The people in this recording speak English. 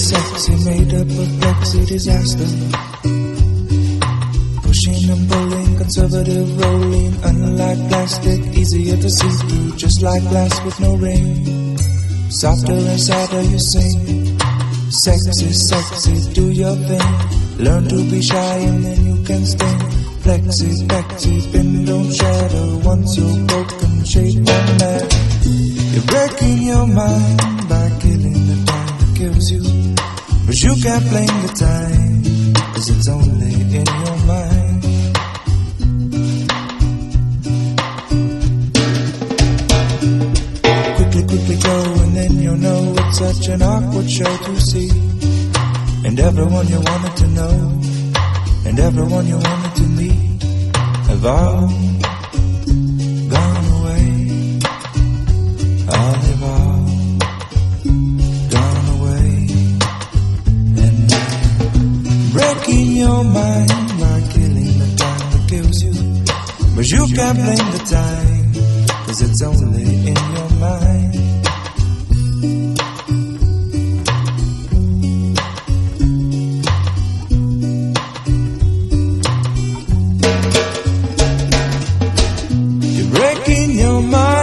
sexy, made up of plexi disaster. Pushing and pulling, conservative rolling, unlike plastic, easier to see through, just like glass with no ring. Softer and sadder you sing. Sexy, sexy, do your thing. Learn to be shy and then you can sting. Plexi, plexi, bend, don't shatter. Once you're broken, shake on that. You're breaking your mind by killing the time that kills you. But you can't blame the time, 'cause it's only in your mind. Quickly, quickly go and then you'll know it's such an awkward show to see. And everyone you wanted to know, and everyone you wanted to meet, have all gone away. All have all gone away. And I'm breaking your mind by killing the time that kills you. But you can't blame the time, 'cause it's only in your mind. You're breaking your mind